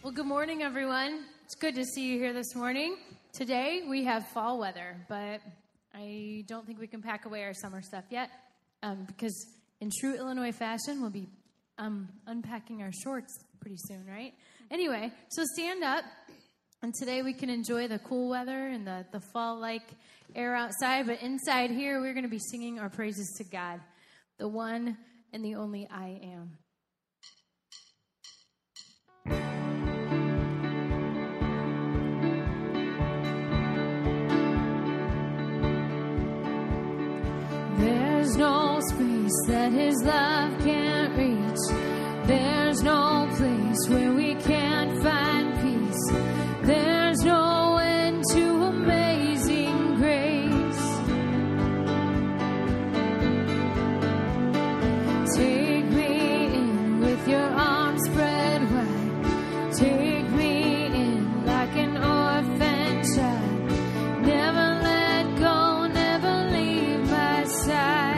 Well, good morning, everyone. It's good to see you here this morning. Today, we have fall weather, but I don't think we can pack away our summer stuff yet, because in true Illinois fashion, we'll be unpacking our shorts pretty soon, right? Anyway, so stand up, and today we can enjoy the cool weather and the fall-like air outside, but inside here, we're going to be singing our praises to God, the one and the only I am. There's no space that His love can't reach. There's no place where we can't find peace. There's no end to amazing grace. Take me in with your arms spread wide. Take me in like an orphan child. Never let go, never leave my side.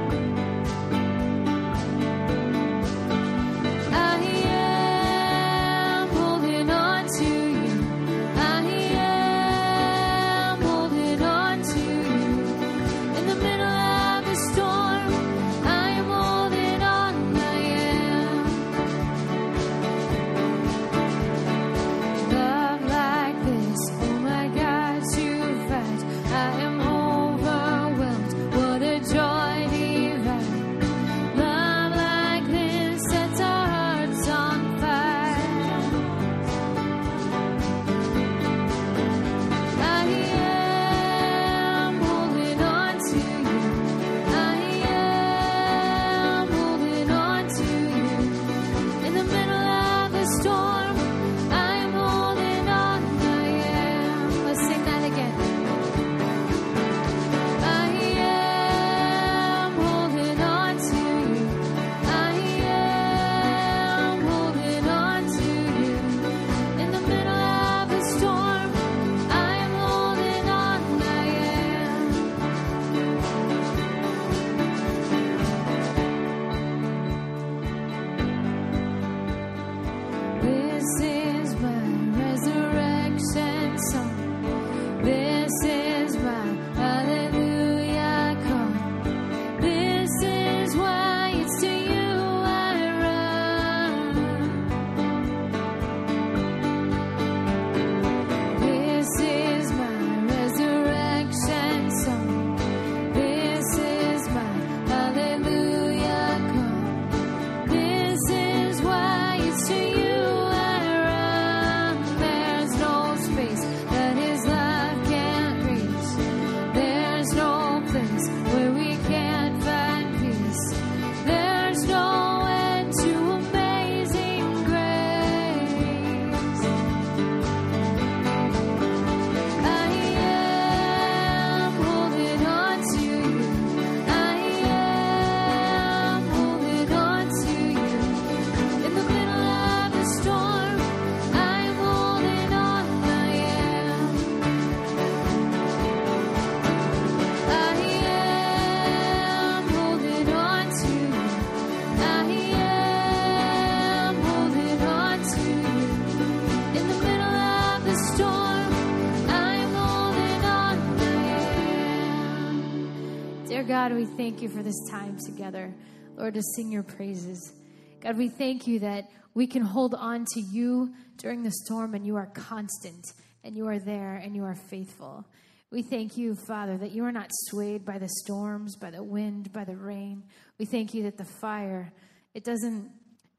God, we thank you for this time together, Lord, to sing your praises. God, we thank you that we can hold on to you during the storm, and you are constant, and you are there, and you are faithful. We thank you, Father, that you are not swayed by the storms, by the wind, by the rain. We thank you that the fire, it doesn't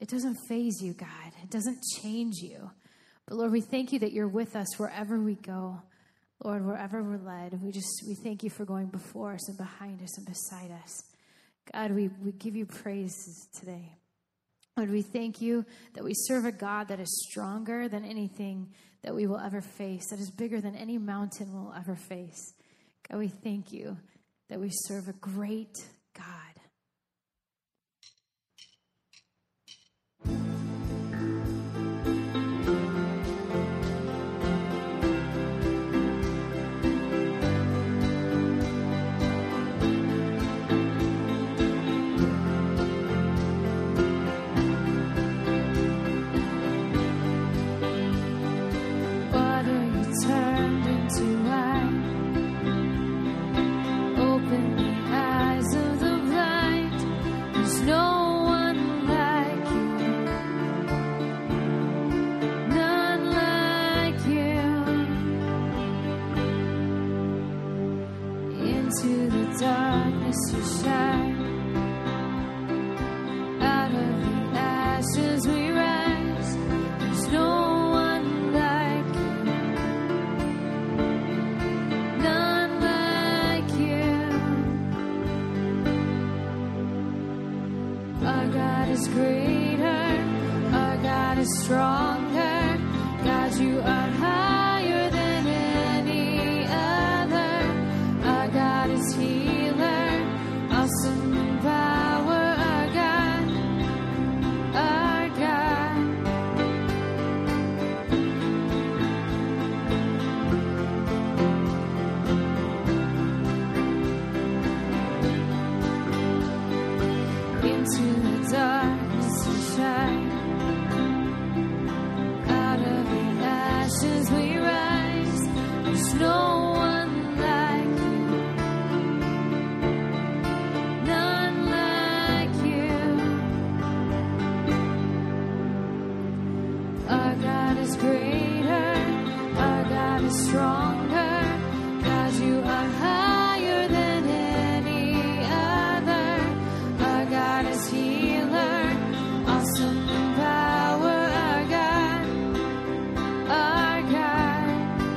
faze you, God. It doesn't change you. But Lord, we thank you that you're with us wherever we go. Lord, wherever we're led, we thank you for going before us and behind us and beside us. God, we give you praises today. Lord, we thank you that we serve a God that is stronger than anything that we will ever face, that is bigger than any mountain we'll ever face. God, we thank you that we serve a great God. you are higher than any other. Our God is healer, awesome in power. Our God, our God. Into the darkness you shine. Out of the ashes we rise. There's no one like you. None like you. Our God is greater. Our God is stronger. God, you are higher than any other. Our God is healer, awesome in power. Our God, our God.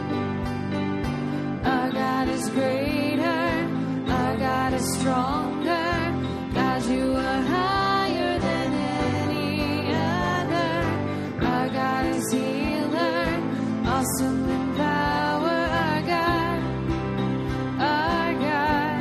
Our God is greater. Our God is stronger. God, you are higher than any other. Our God is healer, awesome in power. Our God, our God.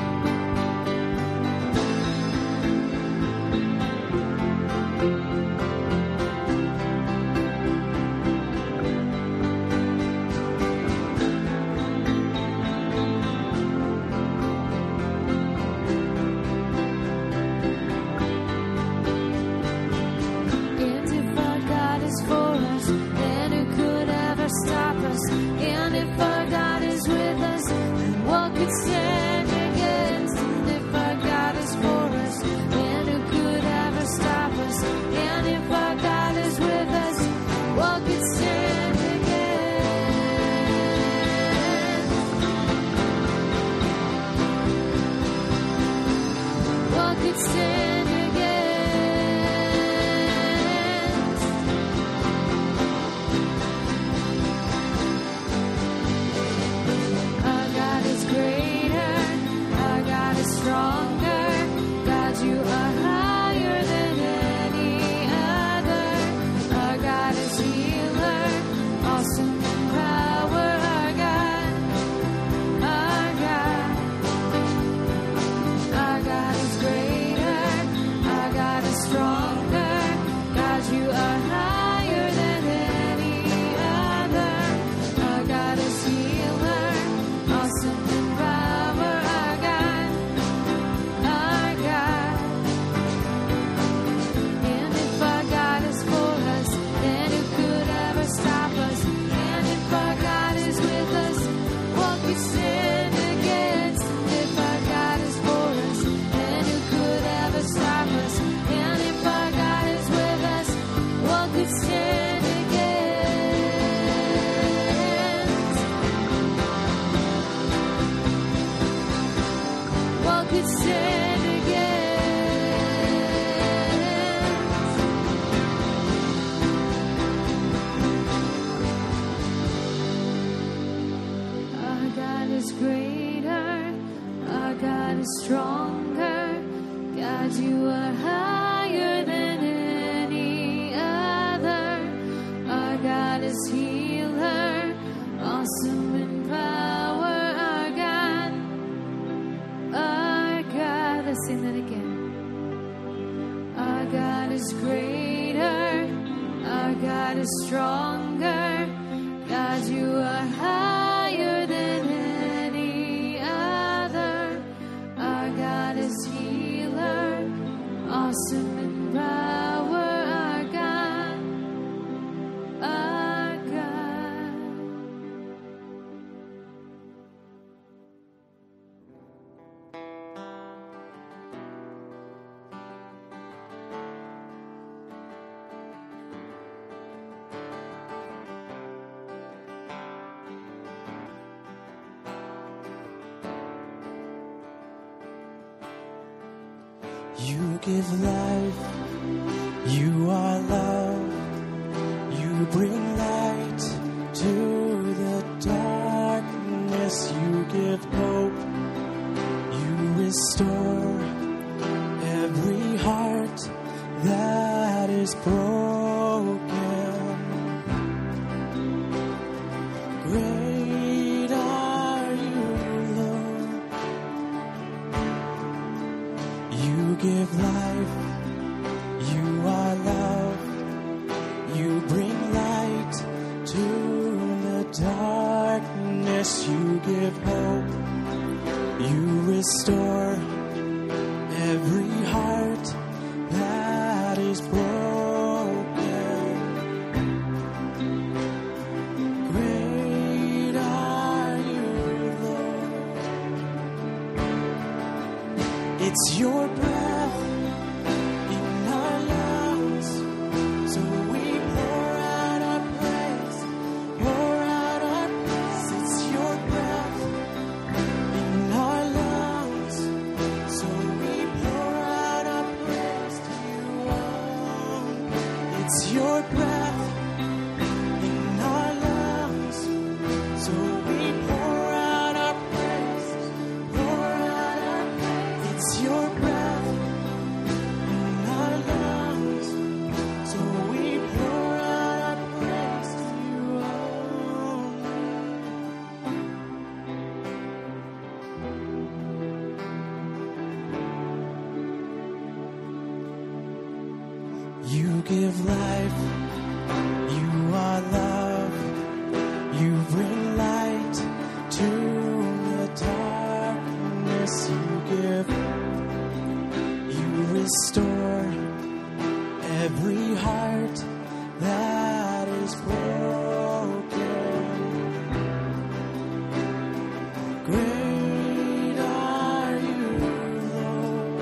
And if our God is for us, then who could ever stop us? And if our God is with us, then what could stand against? And if our God is for us, then who could ever stop us? And if our God is with us, what could stand against? What could stand against? Our God is greater. Our God is stronger. God, you are higher than any other. Our God is healer, awesome in power. Our God, our God. Our God is greater. Our God is stronger. God, you are higher than any other. Our God is healer, awesome in power. Our God, our God. And if our God is for us, then who could ever stop us? And if our God is with us, what could stand against? And if our God is for us, then who could ever stop us? And if our God is with us, what could stand against? What could stand against? Our God is greater. Our God is stronger. God, you are higher than any other. Our God is healer, awesome in power. Our God, our God. Let's sing that again. Our God is greater. Our God is stronger. God, you are higher than any other. Our God is healer, awesome in power. Our God, our God. You give life, you are love, you bring light to the darkness, you give hope, you restore every heart that is broken. darkness, you give hope. You restore every heart that is broken. Great are you, Lord. It's your breath in our lungs, so we pour out our praise, pour out our praise. It's your breath in our lungs, so we pour out our praise to you. It's your breath in our lungs, so we pour out our praise, pour out our praise. It's your breath in our lungs, so we pour out our praise to you. You give life, you are love, you bring light to the darkness. You give, you restore every heart that is broken. Great are you, Lord.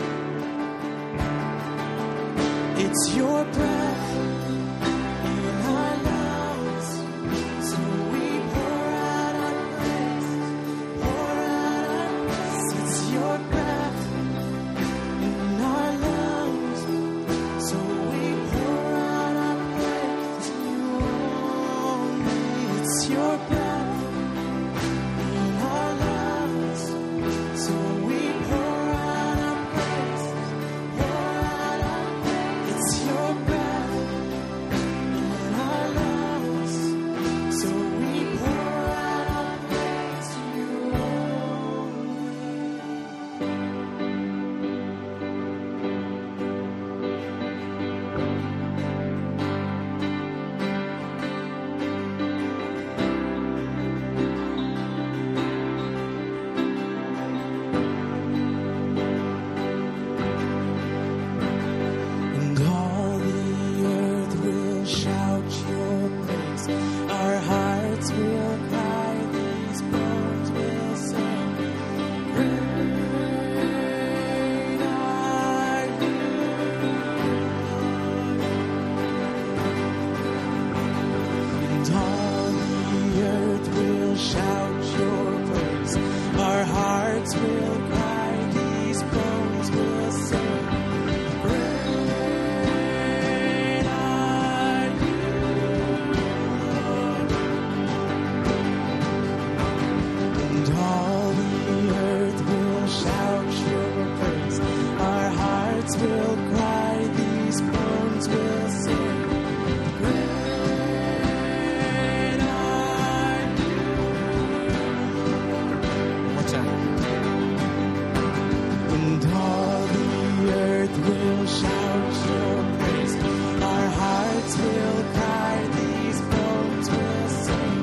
It's your breath in our lungs, so we pour out our praise, pour out our praise. It's your breath in our lungs, so we pour out our praise to you only. It's your breath in our lungs, so we pour out our praise, pour out our praise. It's your breath in our lungs, so we pour out our praise to you And all the earth will shout your praise. Our hearts will cry, these bones will sing. Great are you, and all the earth will shout your praise. Our hearts will cry, these bones will sing. Great are you, Lord. And all the earth will shout your praise. Our hearts will cry, these bones will sing. Great are you. One more time. And all the earth will shout your praise. Our hearts will cry, these bones will sing.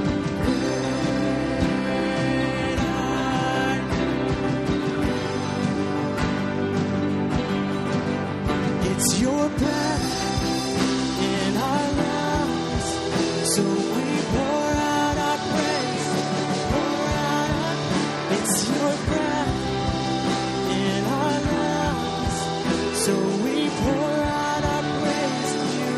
Great are you. It's your breath in our lungs, so we pour out our praise, pour out our praise. It's your breath in our lungs, so we pour out our praise to you.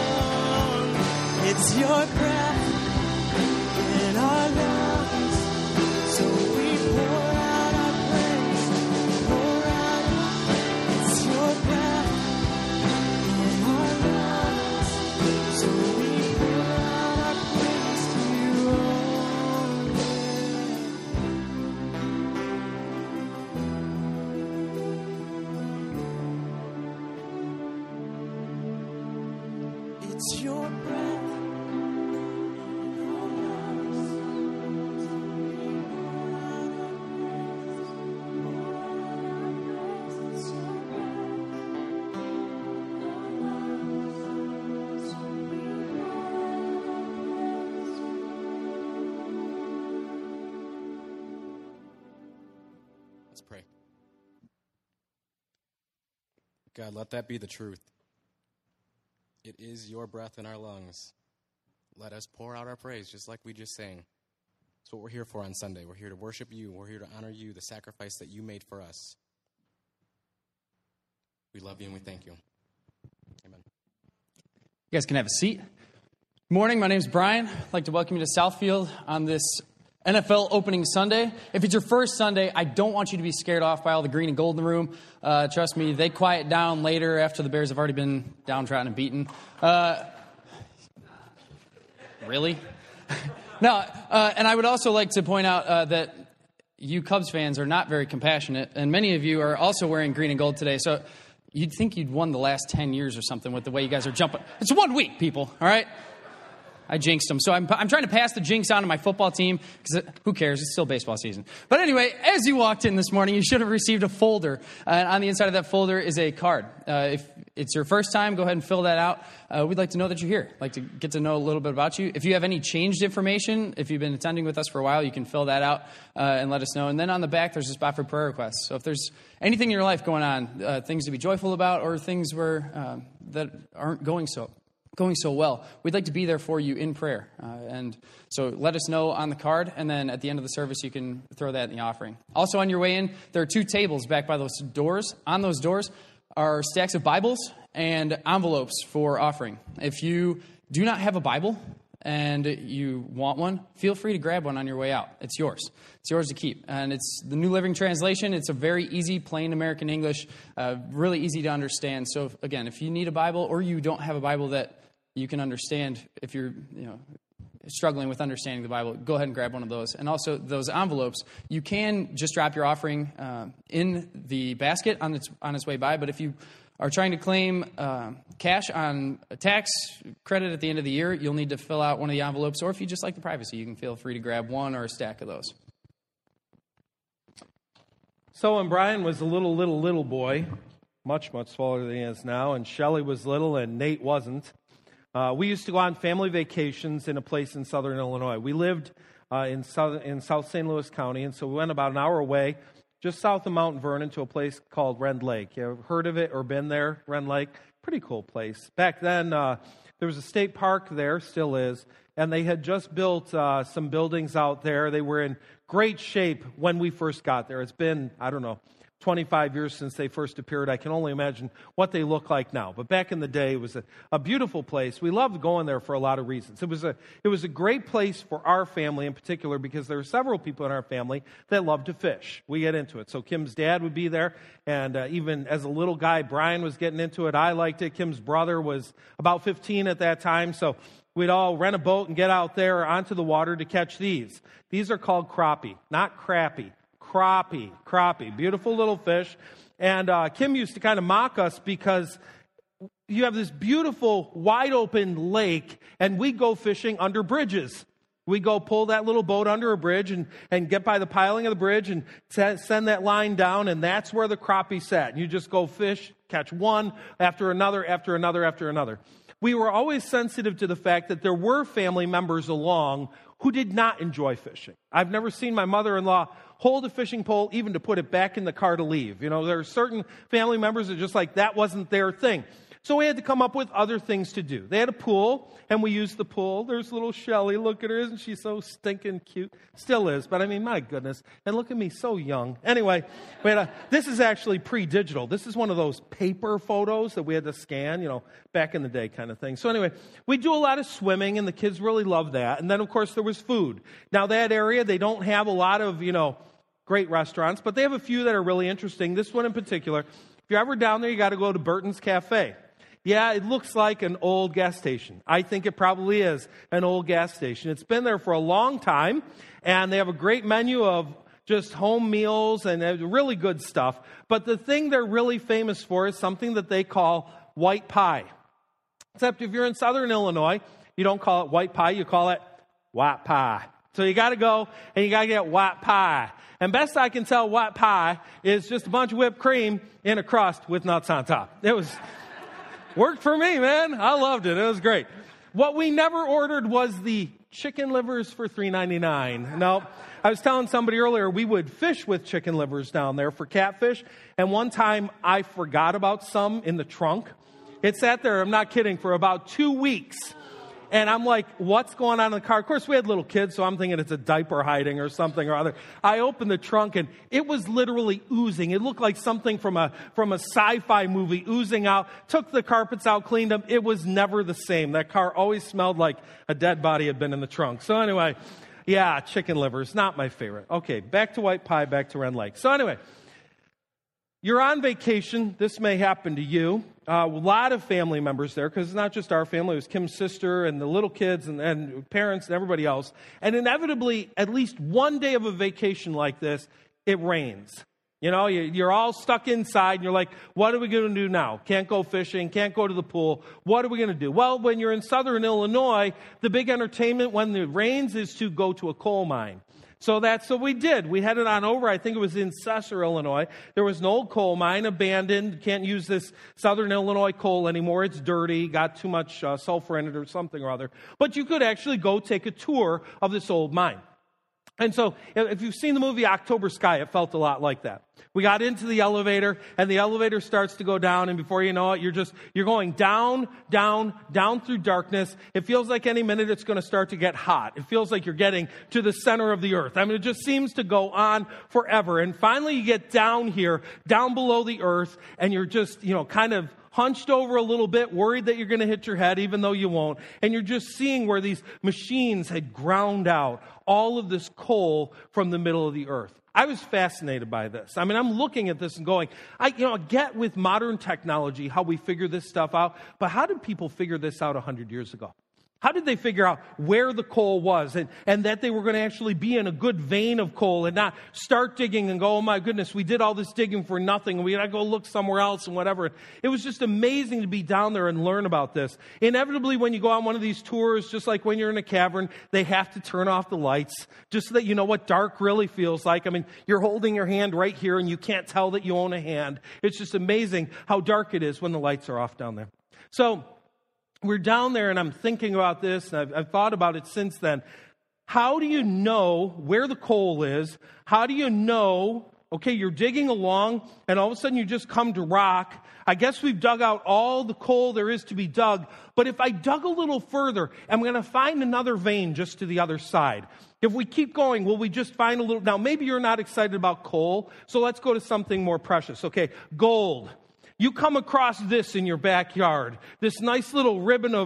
It's your breath in our lungs, so we pour out our praise, pour out our praise. It's your breath in our lungs, so we pour out our praise to you only. It's your breath Let's pray. God, let that be the truth. It is your breath in our lungs. Let us pour out our praise just like we just sang. That's what we're here for on Sunday. We're here to worship you. We're here to honor you, the sacrifice that you made for us. We love you and we thank you. Amen. You guys can have a seat. Good morning. My name is Brian. I'd like to welcome you to Southfield on this NFL opening Sunday. If it's your first Sunday, I don't want you to be scared off by all the green and gold in the room. Trust me, they quiet down later after the Bears have already been downtrodden and beaten. Really? No, and I would also like to point out that you Cubs fans are not very compassionate, and many of you are also wearing green and gold today. So you'd think you'd won the last 10 years or something with the way you guys are jumping. It's 1 week, people, all right? I jinxed them. So I'm trying to pass the jinx on to my football team because who cares? It's still baseball season. But anyway, as you walked in this morning, you should have received a folder. And on the inside of that folder is a card. If it's your first time, go ahead and fill that out. We'd like to know that you're here. Like to get to know a little bit about you. If you have any changed information, if you've been attending with us for a while, you can fill that out and let us know. And then on the back, there's a spot for prayer requests. So if there's anything in your life going on, things to be joyful about or things where that aren't going so well, we'd like to be there for you in prayer. And so let us know on the card, and then at the end of the service, you can throw that in the offering. Also on your way in, there are 2 tables back by those doors. On those doors are stacks of Bibles and envelopes for offering. If you do not have a Bible and you want one, feel free to grab one on your way out. It's yours. It's yours to keep. And it's the New Living Translation. It's a very easy, plain American English, really easy to understand. So again, if you need a Bible or you don't have a Bible that you can understand, if you're struggling with understanding the Bible, go ahead and grab one of those. And also those envelopes, you can just drop your offering in the basket on its way by. But if you are trying to claim cash on a tax credit at the end of the year, you'll need to fill out one of the envelopes. Or if you just like the privacy, you can feel free to grab one or a stack of those. So when Brian was a little boy, much smaller than he is now, and Shelley was little and Nate wasn't, we used to go on family vacations in a place in southern Illinois. We lived in South St. Louis County, and so we went about an hour away, just south of Mount Vernon, to a place called Rend Lake. You ever heard of it or been there, Rend Lake? Pretty cool place. Back then, there was a state park there, still is, and they had just built some buildings out there. They were in great shape when we first got there. It's been, 25 years since they first appeared. I can only imagine what they look like now. But back in the day, it was a beautiful place. We loved going there for a lot of reasons. It was a great place for our family in particular because there were several people in our family that loved to fish. We get into it. So Kim's dad would be there, and even as a little guy, Brian was getting into it. I liked it. Kim's brother was about 15 at that time, so we'd all rent a boat and get out there onto the water to catch these. These are called crappie, not crappie. Crappie, beautiful little fish. And Kim used to kind of mock us because you have this beautiful, wide open lake, and we go fishing under bridges. We go pull that little boat under a bridge and get by the piling of the bridge and send that line down, and that's where the crappie sat. And you just go fish, catch one after another, after another, after another. We were always sensitive to the fact that there were family members along who did not enjoy fishing. I've never seen my mother-in-law hold a fishing pole even to put it back in the car to leave. There are certain family members that just like that wasn't their thing. So we had to come up with other things to do. They had a pool, and we used the pool. There's little Shelley. Look at her. Isn't she so stinking cute? Still is, but my goodness. And look at me, so young. Anyway, this is actually pre-digital. This is one of those paper photos that we had to scan, back in the day kind of thing. So anyway, we do a lot of swimming, and the kids really love that. And then, of course, there was food. Now, that area, they don't have a lot of, great restaurants, but they have a few that are really interesting. This one in particular, if you're ever down there, you got to go to Burton's Cafe. Yeah, it looks like an old gas station. I think it probably is an old gas station. It's been there for a long time, and they have a great menu of just home meals and really good stuff. But the thing they're really famous for is something that they call white pie. Except if you're in southern Illinois, you don't call it white pie, you call it white pie. So you got to go and you got to get white pie. And best I can tell, white pie is just a bunch of whipped cream in a crust with nuts on top. It was worked for me, man. I loved it. It was great. What we never ordered was the chicken livers for $3.99. No, I was telling somebody earlier, we would fish with chicken livers down there for catfish. And one time I forgot about some in the trunk. It sat there, I'm not kidding, for about 2 weeks. And I'm like, what's going on in the car? Of course, we had little kids, so I'm thinking it's a diaper hiding or something or other. I opened the trunk, and it was literally oozing. It looked like something from a sci-fi movie oozing out. Took the carpets out, cleaned them. It was never the same. That car always smelled like a dead body had been in the trunk. So anyway, yeah, chicken livers, not my favorite. Okay, back to white pie, back to Ren Lake. So anyway, you're on vacation. This may happen to you. A lot of family members there, because it's not just our family. It was Kim's sister and the little kids and parents and everybody else. And inevitably, at least one day of a vacation like this, it rains. You know, you're all stuck inside, and you're like, what are we going to do now? Can't go fishing, can't go to the pool. What are we going to do? Well, when you're in southern Illinois, the big entertainment when it rains is to go to a coal mine. So that's what we did. We headed on over. I think it was in Cesar, Illinois. There was an old coal mine, abandoned. Can't use this southern Illinois coal anymore. It's dirty, got too much sulfur in it or something or other. But you could actually go take a tour of this old mine. And so if you've seen the movie October Sky, it felt a lot like that. We got into the elevator, and the elevator starts to go down, and before you know it, you're going down, down, down through darkness. It feels like any minute it's going to start to get hot. It feels like you're getting to the center of the earth. I mean, it just seems to go on forever. And finally you get down here, down below the earth, and you're just, kind of hunched over a little bit, worried that you're going to hit your head, even though you won't. And you're just seeing where these machines had ground out all of this coal from the middle of the earth. I was fascinated by this. I mean, I'm looking at this and going, I get with modern technology how we figure this stuff out, but how did people figure this out 100 years ago? How did they figure out where the coal was and that they were going to actually be in a good vein of coal and not start digging and go, oh my goodness, we did all this digging for nothing and we got to go look somewhere else and whatever. It was just amazing to be down there and learn about this. Inevitably, when you go on one of these tours, just like when you're in a cavern, they have to turn off the lights just so that you know what dark really feels like. I mean, you're holding your hand right here and you can't tell that you own a hand. It's just amazing how dark it is when the lights are off down there. So we're down there, and I'm thinking about this, and I've thought about it since then. How do you know where the coal is? How do you know, okay, you're digging along, and all of a sudden you just come to rock. I guess we've dug out all the coal there is to be dug, but if I dug a little further, I'm going to find another vein just to the other side. If we keep going, will we just find a little? Now, maybe you're not excited about coal, so let's go to something more precious. Okay, gold. You come across this in your backyard, this nice little ribbon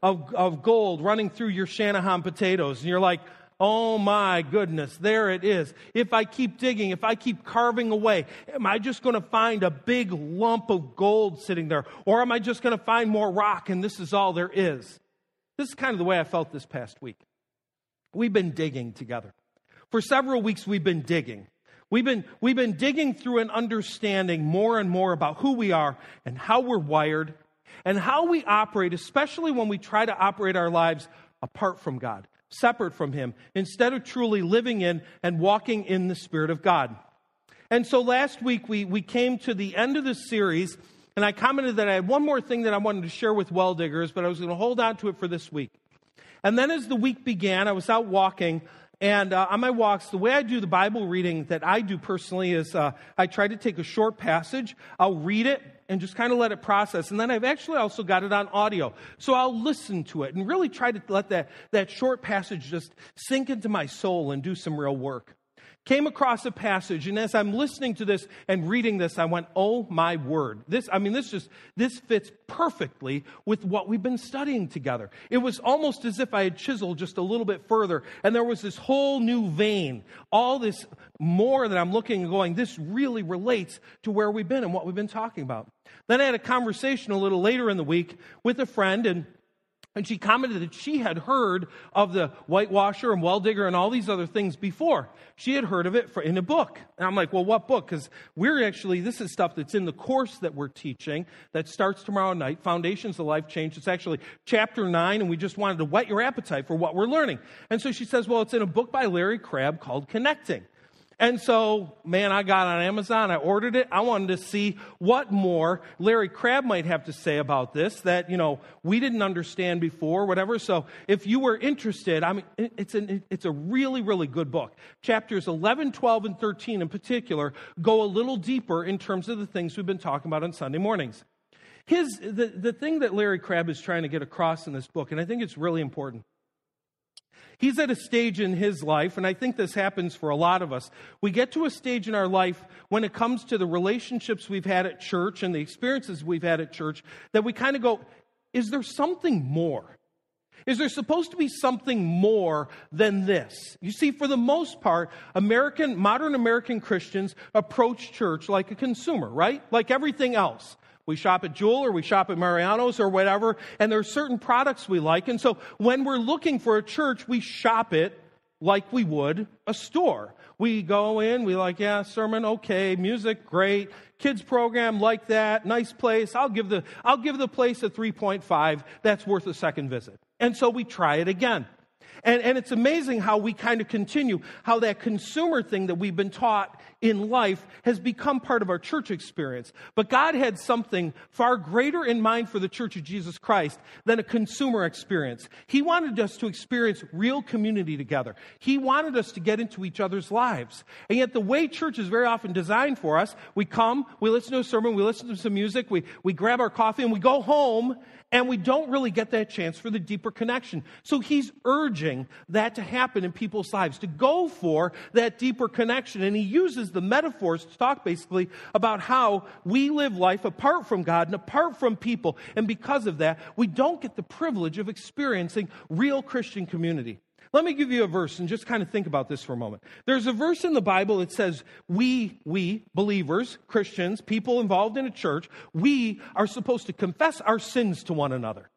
of gold running through your Shanahan potatoes, and you're like, oh my goodness, there it is. If I keep digging, if I keep carving away, am I just going to find a big lump of gold sitting there? Or am I just going to find more rock and this is all there is? This is kind of the way I felt this past week. We've been digging together. For several weeks, we've been digging. We've been digging through and understanding more and more about who we are and how we're wired and how we operate, especially when we try to operate our lives apart from God, separate from Him, instead of truly living in and walking in the Spirit of God. And so last week we came to the end of this series, and I commented that I had one more thing that I wanted to share with Well Diggers, but I was going to hold on to it for this week. And then as the week began, I was out walking. And on my walks, the way I do the Bible reading that I do personally is I try to take a short passage, I'll read it, and just kind of let it process. And then I've actually also got it on audio. So I'll listen to it and really try to let that short passage just sink into my soul and do some real work. Came across a passage, and as I'm listening to this and reading this, I went, oh my word. This fits perfectly with what we've been studying together. It was almost as if I had chiseled just a little bit further, and there was this whole new vein, all this more that I'm looking and going, this really relates to where we've been and what we've been talking about. Then I had a conversation a little later in the week with a friend, and she commented that she had heard of the whitewasher and well digger and all these other things before. She had heard of it in a book. And I'm like, well, what book? Because this is stuff that's in the course that we're teaching that starts tomorrow night, Foundations of Life Change. It's actually chapter 9, and we just wanted to whet your appetite for what we're learning. And so she says, well, it's in a book by Larry Crabb called Connecting. And so, man, I got on Amazon, I ordered it. I wanted to see what more Larry Crabb might have to say about this that, we didn't understand before, whatever. So if you were interested, it's a really, really good book. Chapters 11, 12, and 13 in particular go a little deeper in terms of the things we've been talking about on Sunday mornings. The thing that Larry Crabb is trying to get across in this book, and I think it's really important, he's at a stage in his life, and I think this happens for a lot of us. We get to a stage in our life when it comes to the relationships we've had at church and the experiences we've had at church that we kind of go, is there something more? Is there supposed to be something more than this? You see, for the most part, modern American Christians approach church like a consumer, right? Like everything else. We shop at Jewel or we shop at Mariano's or whatever, and there are certain products we like. And so when we're looking for a church, we shop it like we would a store. We go in, we like, yeah, sermon, okay, music, great, kids program, like that, nice place. I'll give the place a 3.5. That's worth a second visit. And so we try it again. And it's amazing how we kind of continue, how that consumer thing that we've been taught in life has become part of our church experience. But God had something far greater in mind for the Church of Jesus Christ than a consumer experience. He wanted us to experience real community together. He wanted us to get into each other's lives. And yet the way church is very often designed for us, we come, we listen to a sermon, we listen to some music, we grab our coffee, and we go home, and we don't really get that chance for the deeper connection. So he's urging that to happen in people's lives, to go for that deeper connection. And he uses the metaphors to talk basically about how we live life apart from God and apart from people. And because of that, we don't get the privilege of experiencing real Christian community. Let me give you a verse and just kind of think about this for a moment. There's a verse in the Bible that says we believers, Christians, people involved in a church, we are supposed to confess our sins to one another.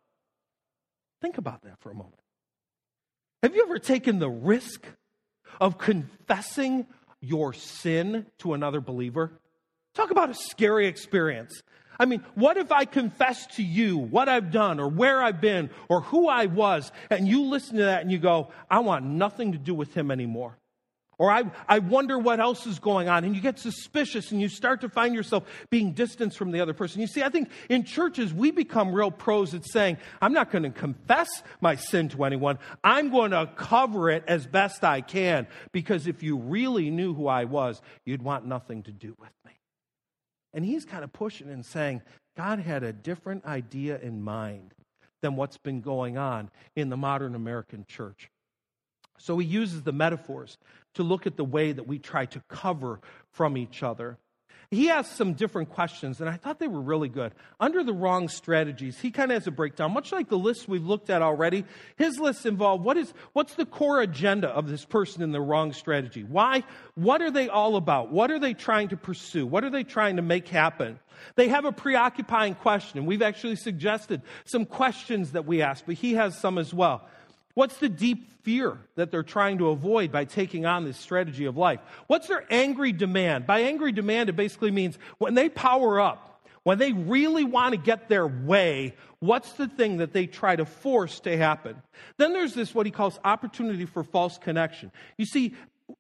Think about that for a moment. Have you ever taken the risk of confessing your sin to another believer? Talk about a scary experience. I mean, what if I confess to you what I've done or where I've been or who I was, and you listen to that and you go, I want nothing to do with him anymore. Or I wonder what else is going on, and you get suspicious and you start to find yourself being distanced from the other person. You see, I think in churches we become real pros at saying, I'm not going to confess my sin to anyone. I'm going to cover it as best I can, because if you really knew who I was, you'd want nothing to do with me. And he's kind of pushing and saying, God had a different idea in mind than what's been going on in the modern American church. So he uses the metaphors to look at the way that we try to cover from each other. He asked some different questions, and I thought they were really good. Under the wrong strategies, he kind of has a breakdown, much like the list we've looked at already. His lists involve what's the core agenda of this person in the wrong strategy? Why? What are they all about? What are they trying to pursue? What are they trying to make happen? They have a preoccupying question, and we've actually suggested some questions that we ask, but he has some as well. What's the deep fear that they're trying to avoid by taking on this strategy of life? What's their angry demand? By angry demand, it basically means when they power up, when they really want to get their way, what's the thing that they try to force to happen? Then there's this, what he calls opportunity for false connection. You see,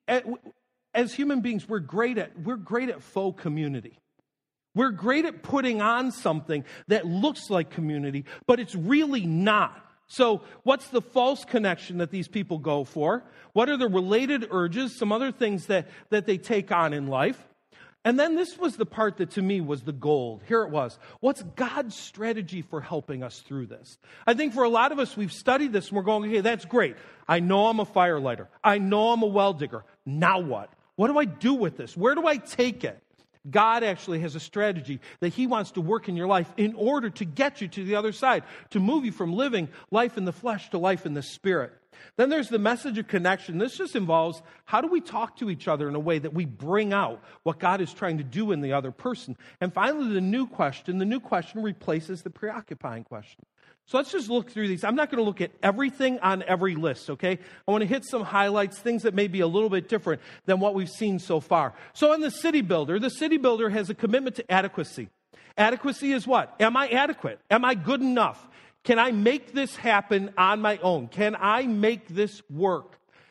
as human beings, we're great at faux community. We're great at putting on something that looks like community, but it's really not. So what's the false connection that these people go for? What are the related urges, some other things that they take on in life? And then this was the part that to me was the gold. Here it was. What's God's strategy for helping us through this? I think for a lot of us, we've studied this and we're going, okay, that's great. I know I'm a firelighter. I know I'm a well digger. Now what? What do I do with this? Where do I take it? God actually has a strategy that he wants to work in your life in order to get you to the other side, to move you from living life in the flesh to life in the spirit. Then there's the message of connection. This just involves how do we talk to each other in a way that we bring out what God is trying to do in the other person. And finally, the new question replaces the preoccupying question. So let's just look through these. I'm not going to look at everything on every list, okay? I want to hit some highlights, things that may be a little bit different than what we've seen so far. So in the city builder has a commitment to adequacy. Adequacy is what? Am I adequate? Am I good enough? Can I make this happen on my own? Can I make this work?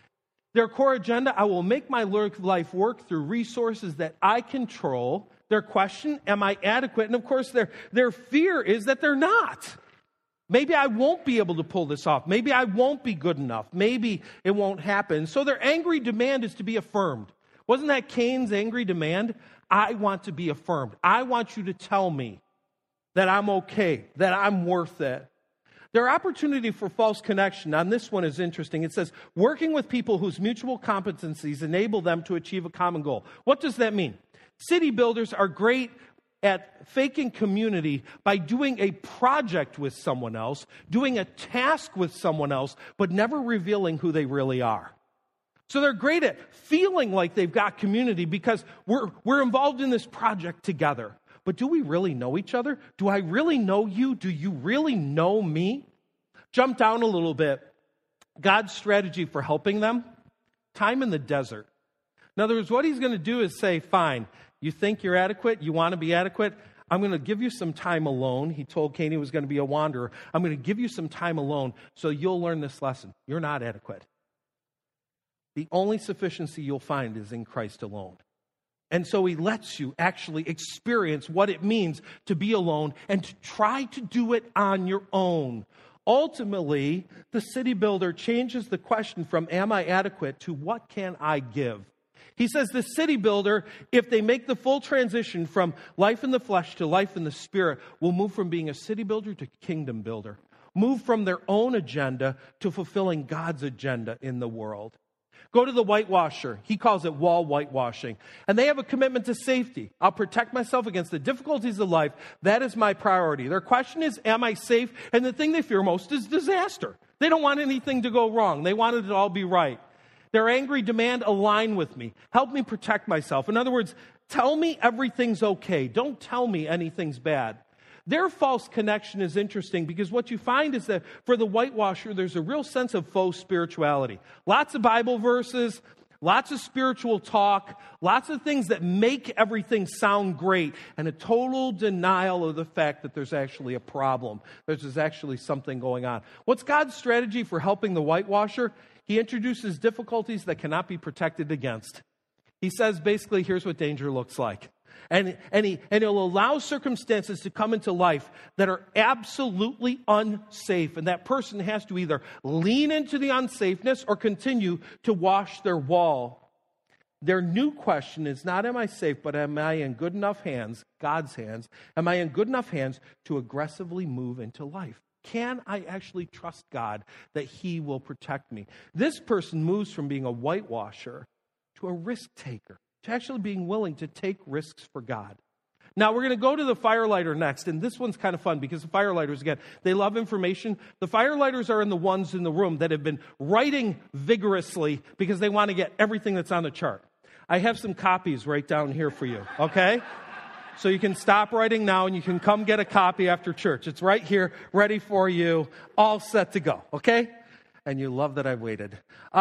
Their core agenda, I will make my life work through resources that I control. Their question, am I adequate? And of course, their fear is that they're not. Maybe I won't be able to pull this off. Maybe I won't be good enough. Maybe it won't happen. So their angry demand is to be affirmed. Wasn't that Cain's angry demand? I want to be affirmed. I want you to tell me that I'm okay, that I'm worth it. Their opportunity for false connection on this one is interesting. It says, working with people whose mutual competencies enable them to achieve a common goal. What does that mean? City builders are great at faking community by doing a project with someone else, doing a task with someone else, but never revealing who they really are. So they're great at feeling like they've got community because we're involved in this project together. But do we really know each other? Do I really know you? Do you really know me? Jump down a little bit. God's strategy for helping them, time in the desert. In other words, what he's going to do is say, fine, you think you're adequate, you want to be adequate, I'm going to give you some time alone. He told Cain he was going to be a wanderer. I'm going to give you some time alone so you'll learn this lesson. You're not adequate. The only sufficiency you'll find is in Christ alone. And so he lets you actually experience what it means to be alone and to try to do it on your own. Ultimately, the city builder changes the question from am I adequate to what can I give? He says the city builder, if they make the full transition from life in the flesh to life in the spirit, will move from being a city builder to kingdom builder. Move from their own agenda to fulfilling God's agenda in the world. Go to the whitewasher. He calls it wall whitewashing. And they have a commitment to safety. I'll protect myself against the difficulties of life. That is my priority. Their question is, am I safe? And the thing they fear most is disaster. They don't want anything to go wrong. They want it to all be right. Their angry demand, align with me. Help me protect myself. In other words, tell me everything's okay. Don't tell me anything's bad. Their false connection is interesting because what you find is that for the whitewasher, there's a real sense of faux spirituality. Lots of Bible verses, lots of spiritual talk, lots of things that make everything sound great, and a total denial of the fact that there's actually a problem. There's actually something going on. What's God's strategy for helping the whitewasher? He introduces difficulties that cannot be protected against. He says basically, here's what danger looks like. And he'll allow circumstances to come into life that are absolutely unsafe. And that person has to either lean into the unsafeness or continue to wash their wall. Their new question is not, am I safe, but am I in good enough hands, God's hands? Am I in good enough hands to aggressively move into life? Can I actually trust God that he will protect me? This person moves from being a whitewasher to a risk taker, to actually being willing to take risks for God. Now, we're going to go to the firelighter next, and this one's kind of fun because the firelighters, again, they love information. The firelighters are the ones in the room that have been writing vigorously because they want to get everything that's on the chart. I have some copies right down here for you, okay? So you can stop writing now and you can come get a copy after church. It's right here, ready for you, all set to go, okay? And you love that I waited.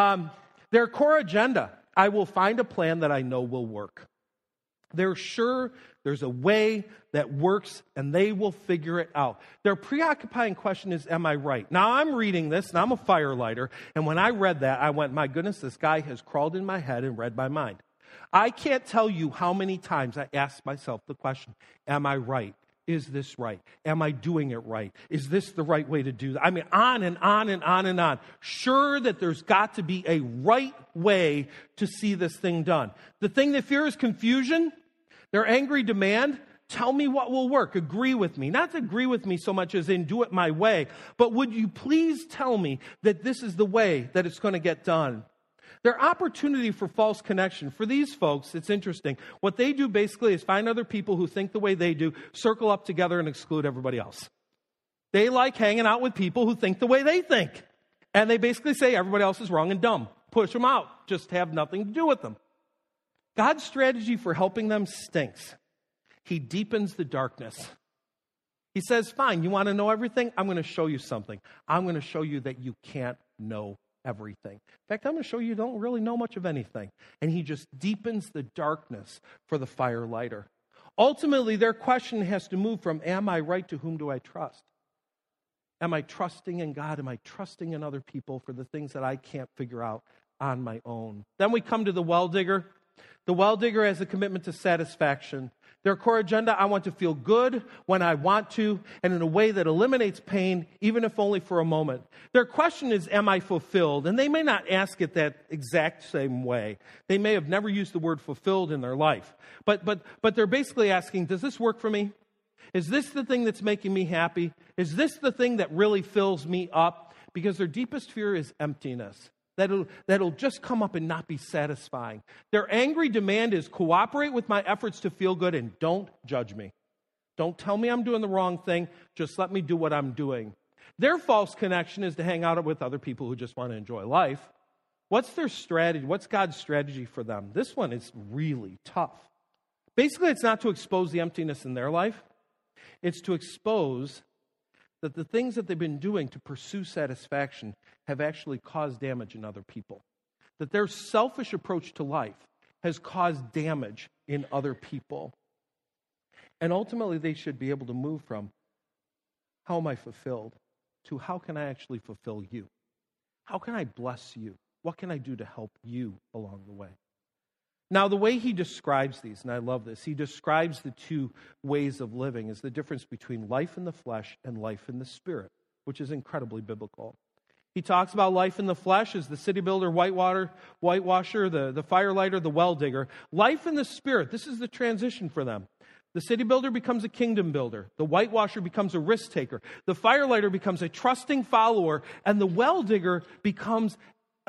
Their core agenda, I will find a plan that I know will work. They're sure there's a way that works and they will figure it out. Their preoccupying question is, am I right? Now I'm reading this and I'm a firelighter. And when I read that, I went, my goodness, this guy has crawled in my head and read my mind. I can't tell you how many times I asked myself the question, am I right? Is this right? Am I doing it right? Is this the right way to do that? I mean, on and on and on and on. Sure that there's got to be a right way to see this thing done. The thing they fear is confusion. Their angry demand, tell me what will work. Agree with me. Not to agree with me so much as in do it my way, but would you please tell me that this is the way that it's going to get done? Their opportunity for false connection. For these folks, it's interesting. What they do basically is find other people who think the way they do, circle up together and exclude everybody else. They like hanging out with people who think the way they think. And they basically say everybody else is wrong and dumb. Push them out. Just have nothing to do with them. God's strategy for helping them stinks. He deepens the darkness. He says, fine, you want to know everything? I'm going to show you something. I'm going to show you that you can't know everything. In fact, I'm going to show you don't really know much of anything. And he just deepens the darkness for the firelighter. Ultimately, their question has to move from, am I right, to whom do I trust? Am I trusting in God? Am I trusting in other people for the things that I can't figure out? on my own. Then we come to the well digger. The well digger has a commitment to satisfaction. Their core agenda, I want to feel good when I want to, and in a way that eliminates pain, even if only for a moment. Their question is, am I fulfilled? And they may not ask it that exact same way. They may have never used the word fulfilled in their life. But they're basically asking, does this work for me? Is this the thing that's making me happy? Is this the thing that really fills me up? Because their deepest fear is emptiness. That'll just come up and not be satisfying. Their angry demand is cooperate with my efforts to feel good and don't judge me. Don't tell me I'm doing the wrong thing. Just let me do what I'm doing. Their false connection is to hang out with other people who just want to enjoy life. What's their strategy? What's God's strategy for them? This one is really tough. Basically, it's not to expose the emptiness in their life. It's to expose that the things that they've been doing to pursue satisfaction have actually caused damage in other people. That their selfish approach to life has caused damage in other people. And ultimately, they should be able to move from, how am I fulfilled, to how can I actually fulfill you? How can I bless you? What can I do to help you along the way? Now, the way he describes these, and I love this, he describes the two ways of living is the difference between life in the flesh and life in the spirit, which is incredibly biblical. He talks about life in the flesh as the city builder, whitewasher, the firelighter, the well digger. Life in the spirit, this is the transition for them. The city builder becomes a kingdom builder. The whitewasher becomes a risk taker. The firelighter becomes a trusting follower. And the well digger becomes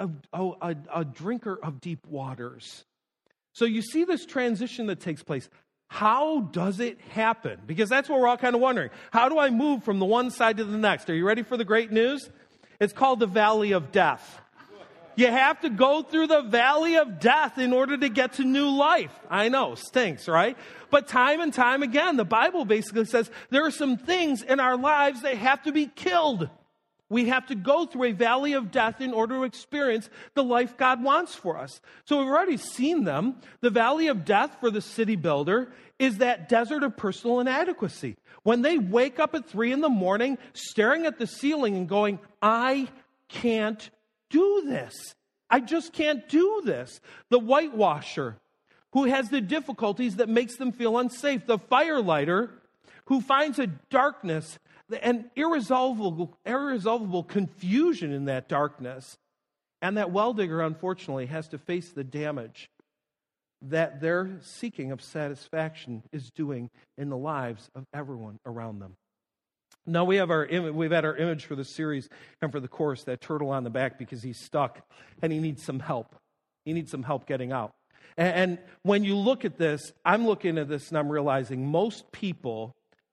a drinker of deep waters. So you see this transition that takes place. How does it happen? Because that's what we're all kind of wondering. How do I move from the one side to the next? Are you ready for the great news? It's called the valley of death. You have to go through the valley of death in order to get to new life. I know, stinks, right? But time and time again, the Bible basically says there are some things in our lives that have to be killed. We have to go through a valley of death in order to experience the life God wants for us. So we've already seen them. The valley of death for the city builder is that desert of personal inadequacy. When they wake up at 3 a.m, staring at the ceiling and going, I can't do this. I just can't do this. The whitewasher, who has the difficulties that makes them feel unsafe. The firelighter, who finds a darkness and irresolvable confusion in that darkness. And that well digger, unfortunately, has to face the damage that their seeking of satisfaction is doing in the lives of everyone around them. Now we've had our image for the series and for the course, that turtle on the back, because he's stuck and he needs some help. He needs some help getting out. And when you look at this, I'm looking at this and I'm realizing most people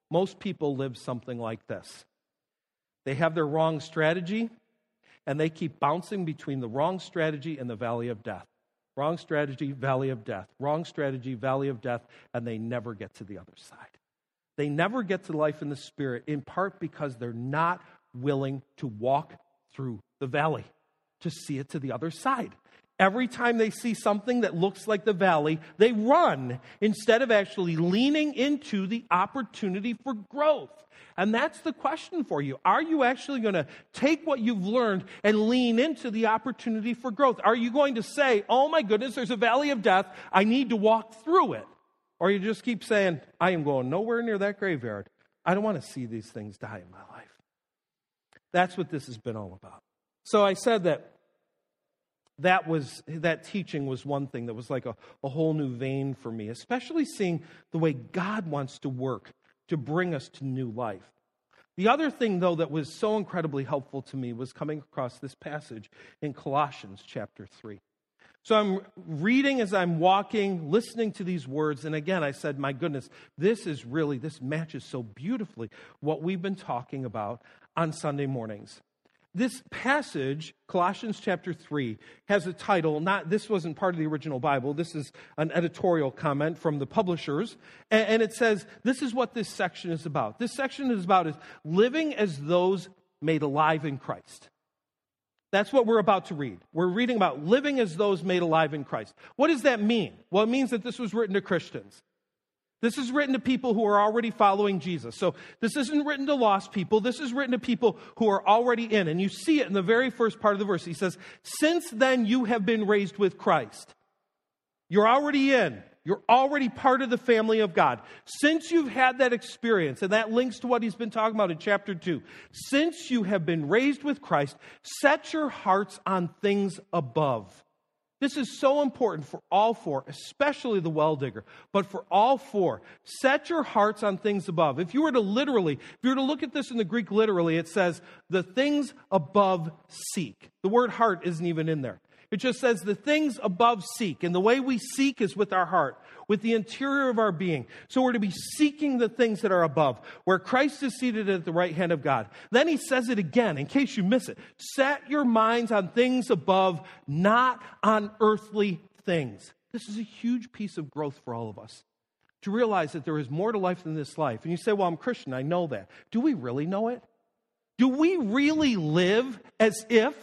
live something like this. They have their wrong strategy, and they keep bouncing between the wrong strategy and the valley of death. Wrong strategy, valley of death. Wrong strategy, valley of death, and they never get to the other side. They never get to life in the Spirit, in part because they're not willing to walk through the valley to see it to the other side. Every time they see something that looks like the valley, they run instead of actually leaning into the opportunity for growth. And that's the question for you. Are you actually going to take what you've learned and lean into the opportunity for growth? Are you going to say, oh my goodness, there's a valley of death, I need to walk through it? Or you just keep saying, I am going nowhere near that graveyard. I don't want to see these things die in my life. That's what this has been all about. So I said that teaching was one thing that was like a whole new vein for me, especially seeing the way God wants to work to bring us to new life. The other thing, though, that was so incredibly helpful to me was coming across this passage in Colossians chapter 3. So I'm reading as I'm walking, listening to these words, and again, I said, my goodness, this matches so beautifully what we've been talking about on Sunday mornings. This passage, Colossians chapter 3, has a title. This wasn't part of the original Bible. This is an editorial comment from the publishers. And it says, this is what this section is about. This section is about living as those made alive in Christ. That's what we're about to read. We're reading about living as those made alive in Christ. What does that mean? Well, it means that this was written to Christians. This is written to people who are already following Jesus. So this isn't written to lost people. This is written to people who are already in. And you see it in the very first part of the verse. He says, since then you have been raised with Christ. You're already in. You're already part of the family of God. Since you've had that experience, and that links to what he's been talking about in chapter 2. Since you have been raised with Christ, set your hearts on things above. This is so important for all four, especially the well-digger, but for all four. Set your hearts on things above. If you were to look at this in the Greek literally, it says, the things above seek. The word heart isn't even in there. It just says the things above seek. And the way we seek is with our heart, with the interior of our being. So we're to be seeking the things that are above, where Christ is seated at the right hand of God. Then he says it again, in case you miss it. Set your minds on things above, not on earthly things. This is a huge piece of growth for all of us. To realize that there is more to life than this life. And you say, well, I'm Christian, I know that. Do we really know it? Do we really live as if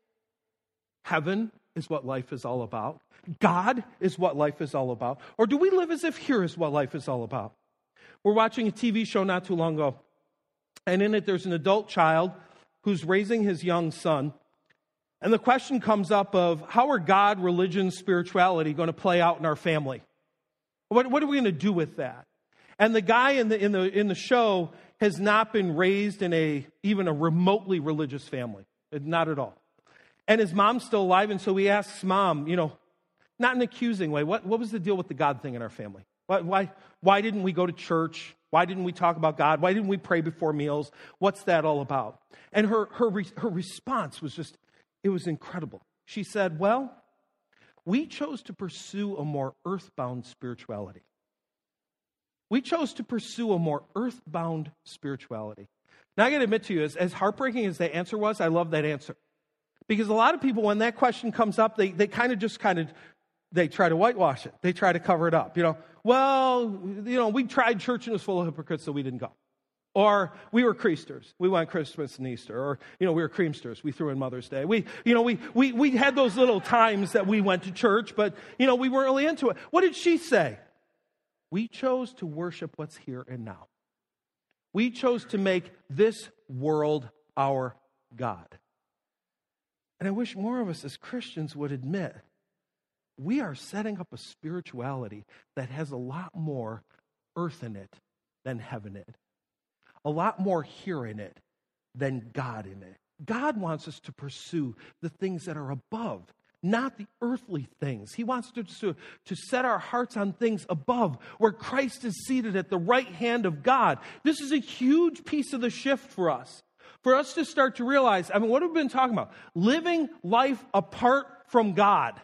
heaven is what life is all about? God is what life is all about? Or do we live as if here is what life is all about? We're watching a TV show not too long ago, and in it there's an adult child who's raising his young son. And the question comes up of, how are God, religion, spirituality going to play out in our family? What are we going to do with that? And the guy in the show has not been raised in even a remotely religious family. Not at all. And his mom's still alive, and so he asks mom, not in an accusing way, what was the deal with the God thing in our family? Why didn't we go to church? Why didn't we talk about God? Why didn't we pray before meals? What's that all about? And her response was it was incredible. She said, well, we chose to pursue a more earthbound spirituality. We chose to pursue a more earthbound spirituality. Now, I got to admit to you, as heartbreaking as that answer was, I love that answer. Because a lot of people, when that question comes up, they try to whitewash it. They try to cover it up. We tried church and it was full of hypocrites, so we didn't go. Or we were creasters. We went Christmas and Easter. Or, we were creamsters. We threw in Mother's Day. We had those little times that we went to church, but, we weren't really into it. What did she say? We chose to worship what's here and now. We chose to make this world our God. And I wish more of us as Christians would admit we are setting up a spirituality that has a lot more earth in it than heaven in it. A lot more here in it than God in it. God wants us to pursue the things that are above, not the earthly things. He wants to set our hearts on things above, where Christ is seated at the right hand of God. This is a huge piece of the shift for us. For us to start to realize, what have we been talking about? Living life apart from God.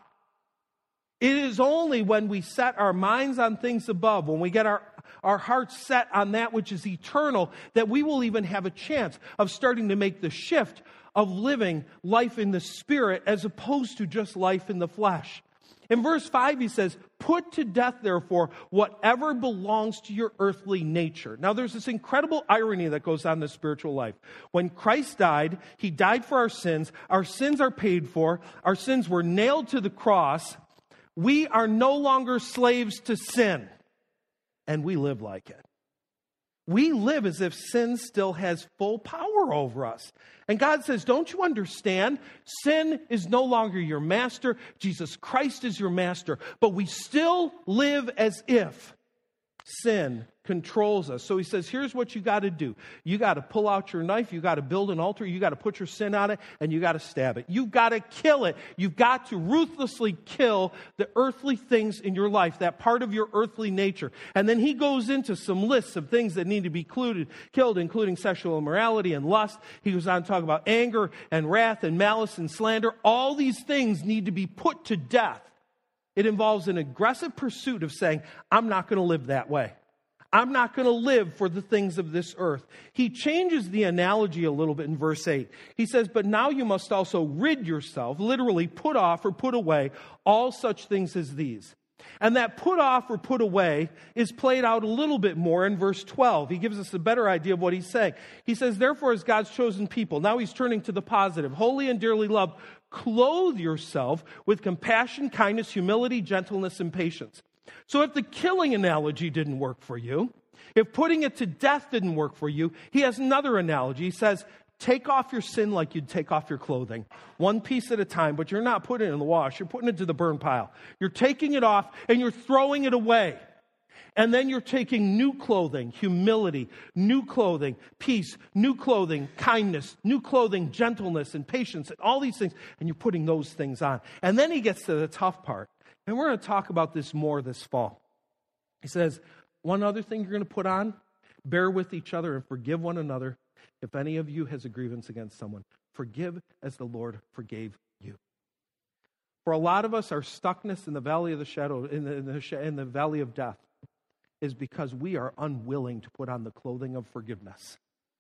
It is only when we set our minds on things above, when we get our hearts set on that which is eternal, that we will even have a chance of starting to make the shift of living life in the Spirit as opposed to just life in the flesh. In verse 5, he says, put to death, therefore, whatever belongs to your earthly nature. Now, there's this incredible irony that goes on in the spiritual life. When Christ died, he died for our sins. Our sins are paid for. Our sins were nailed to the cross. We are no longer slaves to sin, and we live like it. We live as if sin still has full power over us. And God says, don't you understand? Sin is no longer your master. Jesus Christ is your master. But we still live as if sin controls us. So he says, here's what you got to do. You got to pull out your knife. You got to build an altar. You got to put your sin on it, and you got to stab it. You got to kill it. You've got to ruthlessly kill the earthly things in your life, that part of your earthly nature. And then he goes into some lists of things that need to be killed, including sexual immorality and lust. He goes on to talk about anger and wrath and malice and slander. All these things need to be put to death. It involves an aggressive pursuit of saying, I'm not going to live that way. I'm not going to live for the things of this earth. He changes the analogy a little bit in verse 8. He says, but now you must also rid yourself, literally put off or put away all such things as these. And that put off or put away is played out a little bit more in verse 12. He gives us a better idea of what he's saying. He says, therefore, as God's chosen people, now he's turning to the positive, holy and dearly loved, clothe yourself with compassion, kindness, humility, gentleness, and patience. So if the killing analogy didn't work for you, if putting it to death didn't work for you, he has another analogy. He says, take off your sin like you'd take off your clothing, one piece at a time, but you're not putting it in the wash. You're putting it to the burn pile. You're taking it off and you're throwing it away. And then you're taking new clothing, humility, new clothing, peace, new clothing, kindness, new clothing, gentleness and patience and all these things, and you're putting those things on. And then he gets to the tough part. And we're going to talk about this more this fall. He says, one other thing you're going to put on, bear with each other and forgive one another. If any of you has a grievance against someone, forgive as the Lord forgave you. For a lot of us, our stuckness in the valley of the shadow, in the valley of death, is because we are unwilling to put on the clothing of forgiveness.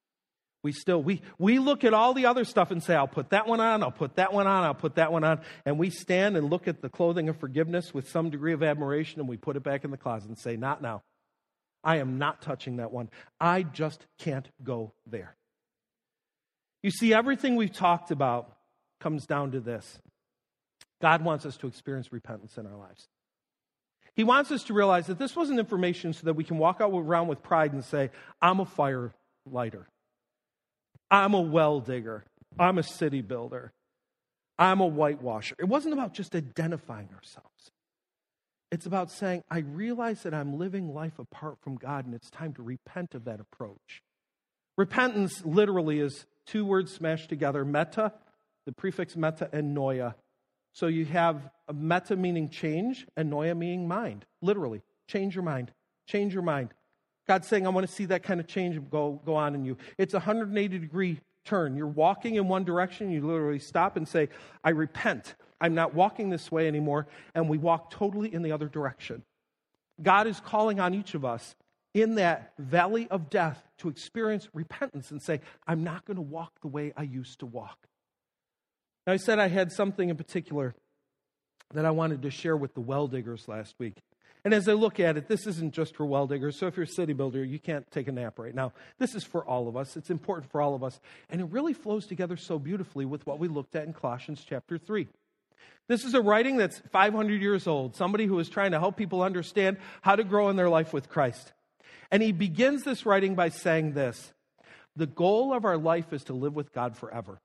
We look at all the other stuff and say, I'll put that one on, I'll put that one on, I'll put that one on. And we stand and look at the clothing of forgiveness with some degree of admiration, and we put it back in the closet and say, not now. I am not touching that one. I just can't go there. You see, everything we've talked about comes down to this. God wants us to experience repentance in our lives. He wants us to realize that this wasn't information so that we can walk around with pride and say, I'm a fire lighter. I'm a well digger. I'm a city builder. I'm a whitewasher. It wasn't about just identifying ourselves. It's about saying, I realize that I'm living life apart from God, and it's time to repent of that approach. Repentance literally is two words smashed together, meta, the prefix meta, and noia. So you have a meta meaning change, and noia meaning mind. Literally, change your mind. Change your mind. God's saying, I want to see that kind of change go on in you. It's a 180-degree turn. You're walking in one direction, you literally stop and say, I repent. I'm not walking this way anymore, and we walk totally in the other direction. God is calling on each of us in that valley of death to experience repentance and say, I'm not going to walk the way I used to walk. Now, I said I had something in particular that I wanted to share with the well diggers last week. And as I look at it, this isn't just for well diggers. So if you're a city builder, you can't take a nap right now. This is for all of us. It's important for all of us. And it really flows together so beautifully with what we looked at in Colossians chapter 3. This is a writing that's 500 years old. Somebody who is trying to help people understand how to grow in their life with Christ. And he begins this writing by saying this: the goal of our life is to live with God forever.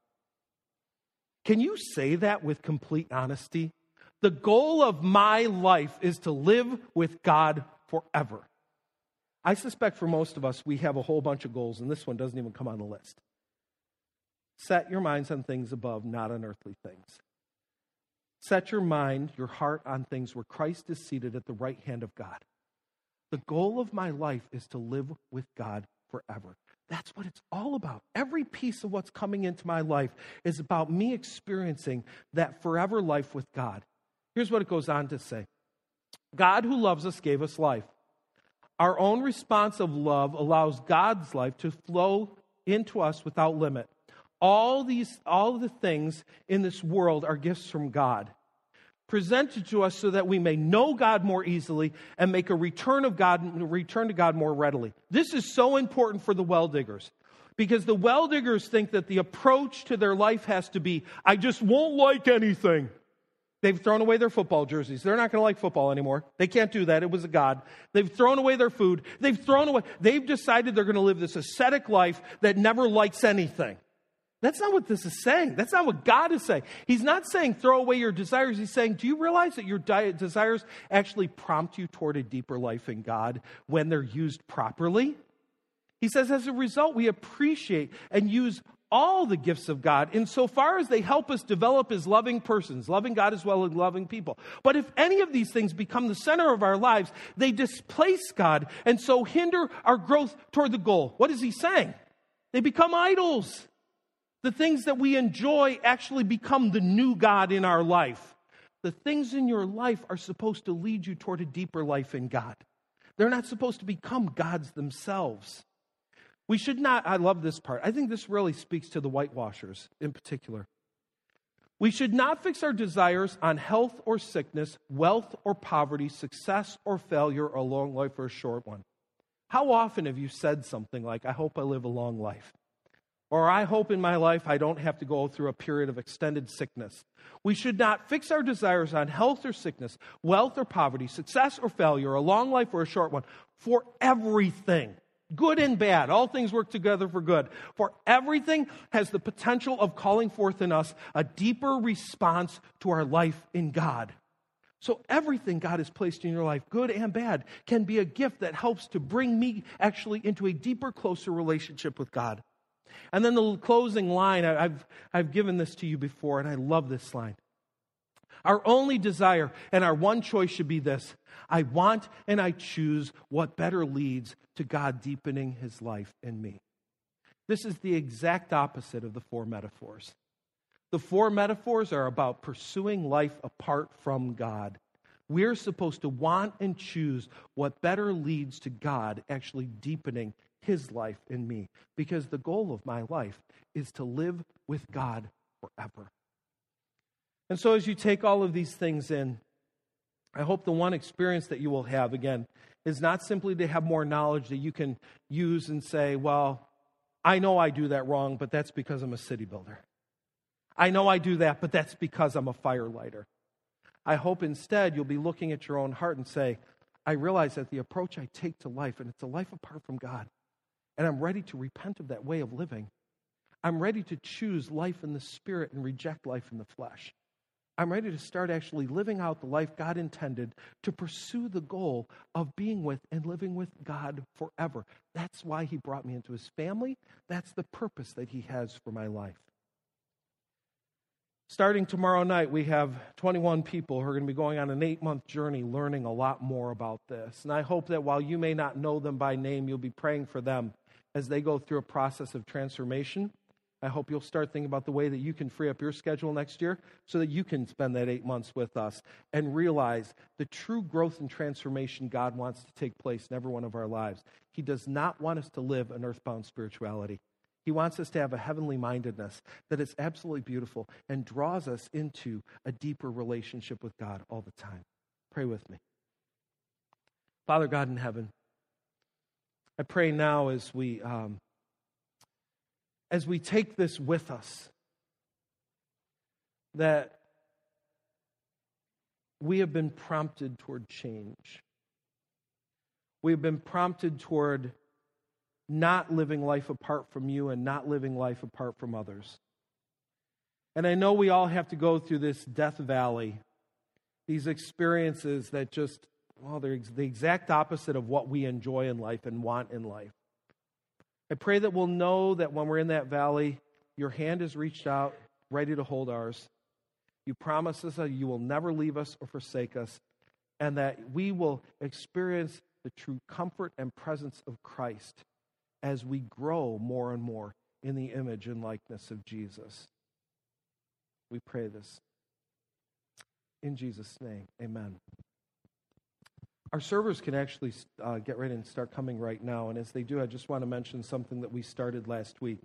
Can you say that with complete honesty? The goal of my life is to live with God forever. I suspect for most of us, we have a whole bunch of goals, and this one doesn't even come on the list. Set your minds on things above, not on earthly things. Set your mind, your heart on things where Christ is seated at the right hand of God. The goal of my life is to live with God forever. That's what it's all about. Every piece of what's coming into my life is about me experiencing that forever life with God. Here's what it goes on to say. God who loves us gave us life. Our own response of love allows God's life to flow into us without limit. All of the things in this world are gifts from God, presented to us so that we may know God more easily and make a return to God more readily. This is so important for the well diggers, because the well diggers think that the approach to their life has to be, I just won't like anything. They've thrown away their football jerseys. They're not going to like football anymore. They can't do that. It was a god. They've thrown away their food. They've decided they're going to live this ascetic life that never likes anything. That's not what this is saying. That's not what God is saying. He's not saying throw away your desires. He's saying, do you realize that your desires actually prompt you toward a deeper life in God when they're used properly? He says, as a result, we appreciate and use all the gifts of God insofar as they help us develop as loving persons, loving God as well as loving people. But if any of these things become the center of our lives, they displace God and so hinder our growth toward the goal. What is he saying? They become idols. The things that we enjoy actually become the new God in our life. The things in your life are supposed to lead you toward a deeper life in God. They're not supposed to become gods themselves. We should not, I love this part. I think this really speaks to the whitewashers in particular. We should not fix our desires on health or sickness, wealth or poverty, success or failure, a long life or a short one. How often have you said something like, I hope I live a long life? Or I hope in my life I don't have to go through a period of extended sickness. We should not fix our desires on health or sickness, wealth or poverty, success or failure, a long life or a short one. For everything, good and bad, all things work together for good. For everything has the potential of calling forth in us a deeper response to our life in God. So everything God has placed in your life, good and bad, can be a gift that helps to bring me actually into a deeper, closer relationship with God. And then the closing line, I've given this to you before, and I love this line. Our only desire and our one choice should be this: I want and I choose what better leads to God deepening his life in me. This is the exact opposite of the four metaphors. The four metaphors are about pursuing life apart from God. We're supposed to want and choose what better leads to God actually deepening his life in me, because the goal of my life is to live with God forever. And so as you take all of these things in, I hope the one experience that you will have, again, is not simply to have more knowledge that you can use and say, well, I know I do that wrong, but that's because I'm a city builder. I know I do that, but that's because I'm a firelighter. I hope instead you'll be looking at your own heart and say, I realize that the approach I take to life, and it's a life apart from God, and I'm ready to repent of that way of living. I'm ready to choose life in the Spirit and reject life in the flesh. I'm ready to start actually living out the life God intended to pursue the goal of being with and living with God forever. That's why he brought me into his family. That's the purpose that he has for my life. Starting tomorrow night, we have 21 people who are going to be going on an 8-month journey learning a lot more about this. And I hope that while you may not know them by name, you'll be praying for them as they go through a process of transformation. I hope you'll start thinking about the way that you can free up your schedule next year so that you can spend that 8 months with us and realize the true growth and transformation God wants to take place in every one of our lives. He does not want us to live an earthbound spirituality. He wants us to have a heavenly mindedness that is absolutely beautiful and draws us into a deeper relationship with God all the time. Pray with me. Father God in heaven, I pray now as we take this with us, that we have been prompted toward change. We have been prompted toward not living life apart from you and not living life apart from others. And I know we all have to go through this death valley, these experiences that just, well, they're the exact opposite of what we enjoy in life and want in life. I pray that we'll know that when we're in that valley, your hand is reached out, ready to hold ours. You promise us that you will never leave us or forsake us, and that we will experience the true comfort and presence of Christ as we grow more and more in the image and likeness of Jesus. We pray this in Jesus' name. Amen. Our servers can actually get ready and start coming right now. And as they do, I just want to mention something that we started last week.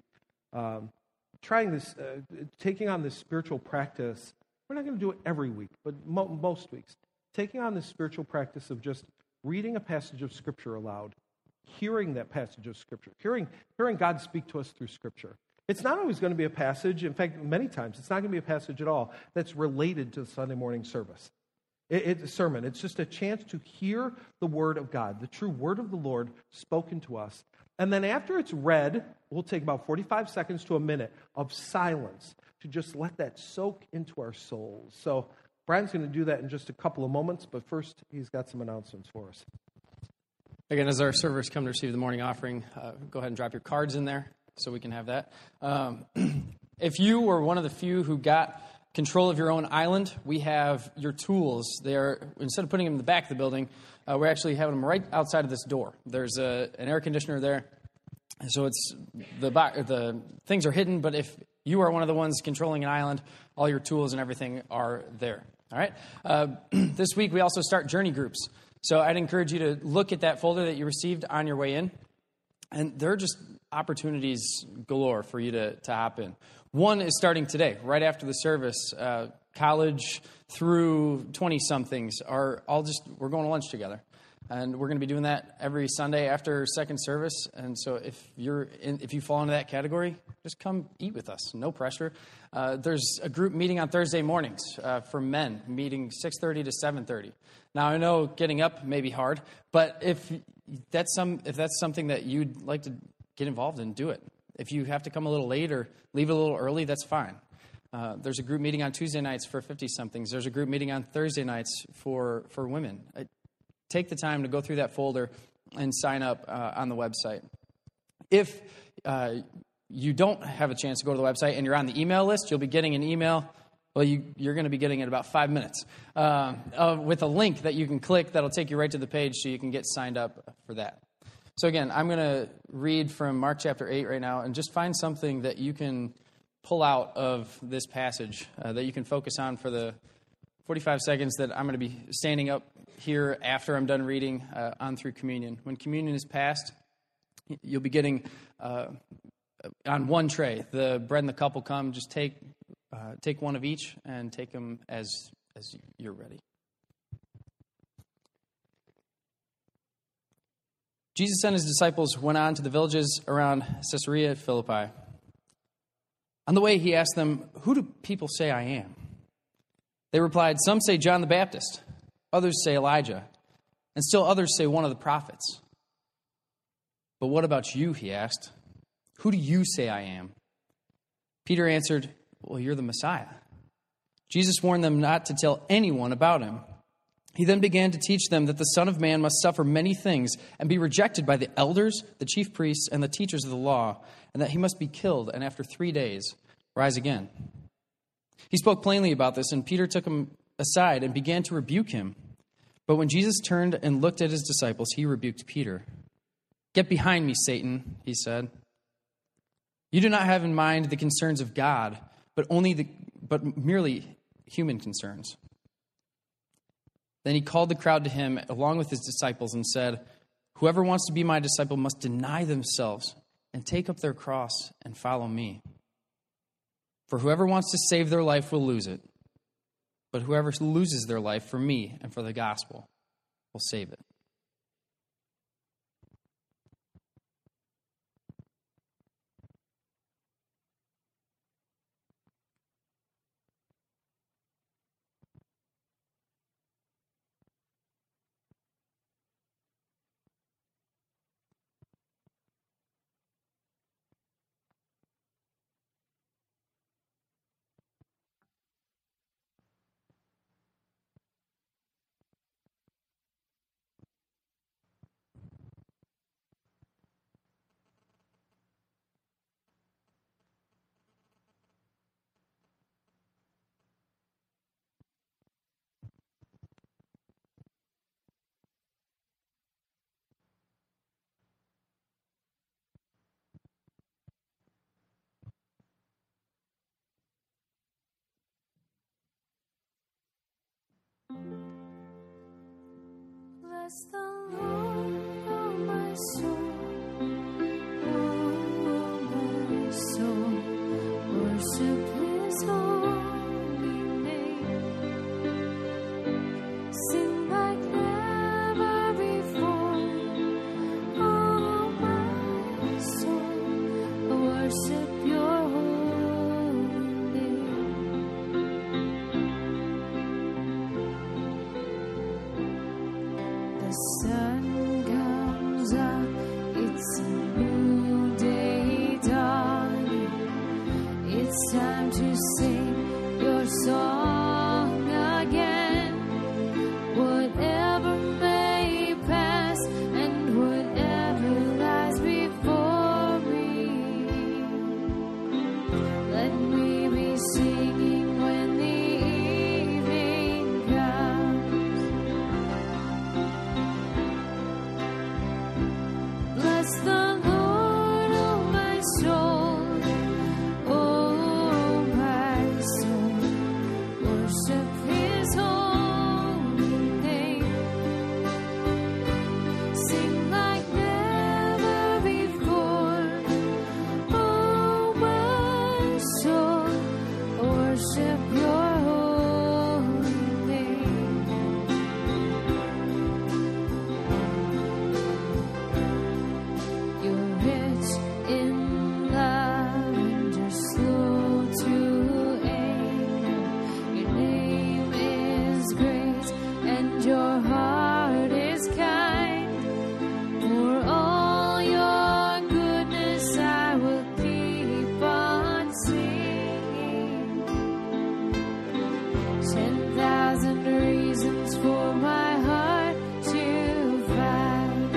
Taking on this spiritual practice. We're not going to do it every week, but most weeks. Taking on this spiritual practice of just reading a passage of Scripture aloud, hearing that passage of Scripture, hearing God speak to us through Scripture. It's not always going to be a passage. In fact, many times, it's not going to be a passage at all that's related to the Sunday morning service. It's a sermon. It's just a chance to hear the Word of God, the true Word of the Lord spoken to us. And then after it's read, we'll take about 45 seconds to a minute of silence to just let that soak into our souls. So Brian's going to do that in just a couple of moments, but first he's got some announcements for us. Again, as our servers come to receive the morning offering, go ahead and drop your cards in there so we can have that. If you were one of the few who got control of your own island, we have your tools. Instead of putting them in the back of the building, we're actually having them right outside of this door. There's an air conditioner there, so it's the things are hidden. But if you are one of the ones controlling an island, all your tools and everything are there. All right. This week we also start journey groups. So I'd encourage you to look at that folder that you received on your way in, and there are just opportunities galore for you to hop in. One is starting today, right after the service. College through 20-somethings we're going to lunch together. And we're going to be doing that every Sunday after second service. And so if you fall into that category, just come eat with us. No pressure. There's a group meeting on Thursday mornings for men, meeting 6:30 to 7:30. Now, I know getting up may be hard, but if that's something that you'd like to get involved in, do it. If you have to come a little late or leave a little early, that's fine. There's a group meeting on Tuesday nights for 50-somethings. There's a group meeting on Thursday nights for women. Take the time to go through that folder and sign up on the website. If you don't have a chance to go to the website and you're on the email list, you'll be getting an email. Well, you're going to be getting it in about 5 minutes with a link that you can click that'll take you right to the page so you can get signed up for that. So again, I'm going to read from Mark chapter 8 right now and just find something that you can pull out of this passage that you can focus on for the 45 seconds that I'm going to be standing up here after I'm done reading on through communion. When communion is passed, you'll be getting on one tray. The bread and the cup will come. Just take one of each and take them as you're ready. Jesus and his disciples went on to the villages around Caesarea Philippi. On the way, he asked them, "Who do people say I am?" They replied, "Some say John the Baptist, others say Elijah, and still others say one of the prophets." "But what about you?" he asked. "Who do you say I am?" Peter answered, "Well, you're the Messiah." Jesus warned them not to tell anyone about him. He then began to teach them that the Son of Man must suffer many things and be rejected by the elders, the chief priests, and the teachers of the law, and that he must be killed and after 3 days rise again. He spoke plainly about this, and Peter took him aside and began to rebuke him. But when Jesus turned and looked at his disciples, he rebuked Peter. "Get behind me, Satan," he said. "You do not have in mind the concerns of God, but merely human concerns." Then he called the crowd to him along with his disciples and said, "Whoever wants to be my disciple must deny themselves and take up their cross and follow me. For whoever wants to save their life will lose it, but whoever loses their life for me and for the gospel will save it." Bless the Lord, oh my soul, oh my soul, worship his holy name. Sing like never before, oh my soul, worship your holy name. The sun comes up, it's a new day dawning. It's time to sing your song again. Whatever may pass and whatever lies before me, let me be singing when the evening comes. your heart is kind. For all your goodness I will keep on singing. 10,000 reasons for my heart to find.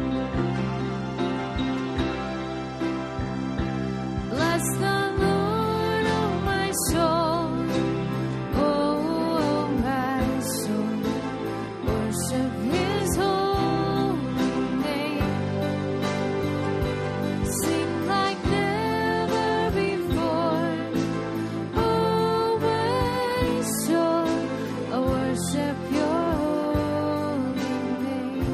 Bless the Lord, oh my soul. Oh, my soul. Worship His holy name. Sing like never before. Oh, my soul. I worship Your holy name.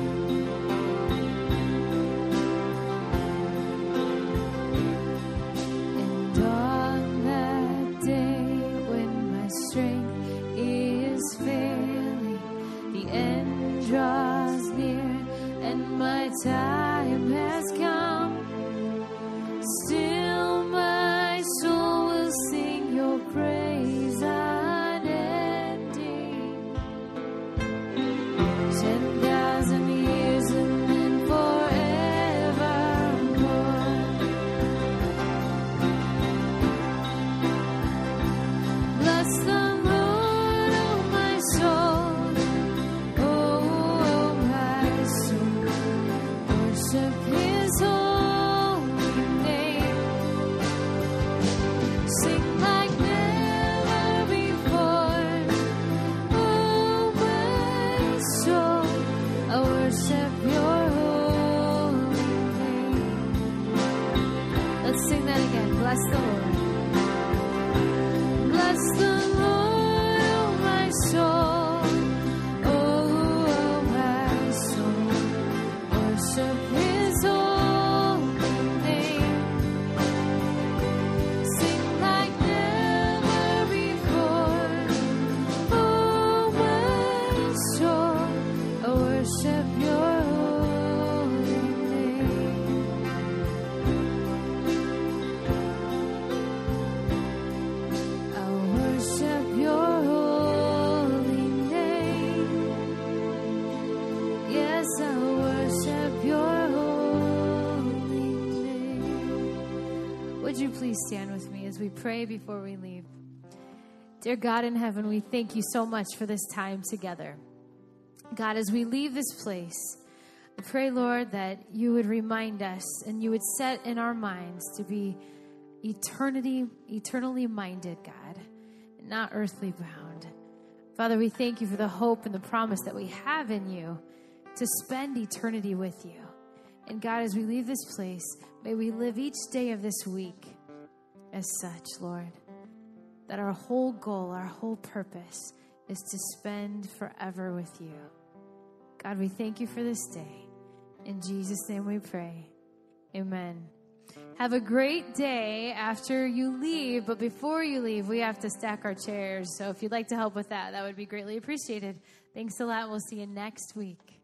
And on that day when my strength is failing, the end draws near and my time has come, still my soul will sing Your praise unending. 10,000 years and then forevermore. Bless the Lord, oh my soul. Oh, my soul. Worship His holy name. Sing like never before. Oh, my soul. I worship Your holy name. Let's sing that again. Bless the Lord. Bless the Lord, oh my soul. Oh, my soul. Worship His holy name. Sing like never before. Oh, my soul. I worship Your holy name. I worship Your holy name. Yes, I worship Your holy name. Would you please stand with me as we pray before we leave? Dear God in heaven, we thank You so much for this time together. God, as we leave this place, I pray, Lord, that You would remind us and You would set in our minds to be eternally minded, God, and not earthly bound. Father, we thank You for the hope and the promise that we have in You to spend eternity with You. And God, as we leave this place, may we live each day of this week as such, Lord, that our whole goal, our whole purpose is to spend forever with You. God, we thank You for this day. In Jesus' name we pray. Amen. Have a great day after you leave, but before you leave, we have to stack our chairs. So if you'd like to help with that, that would be greatly appreciated. Thanks a lot. We'll see you next week.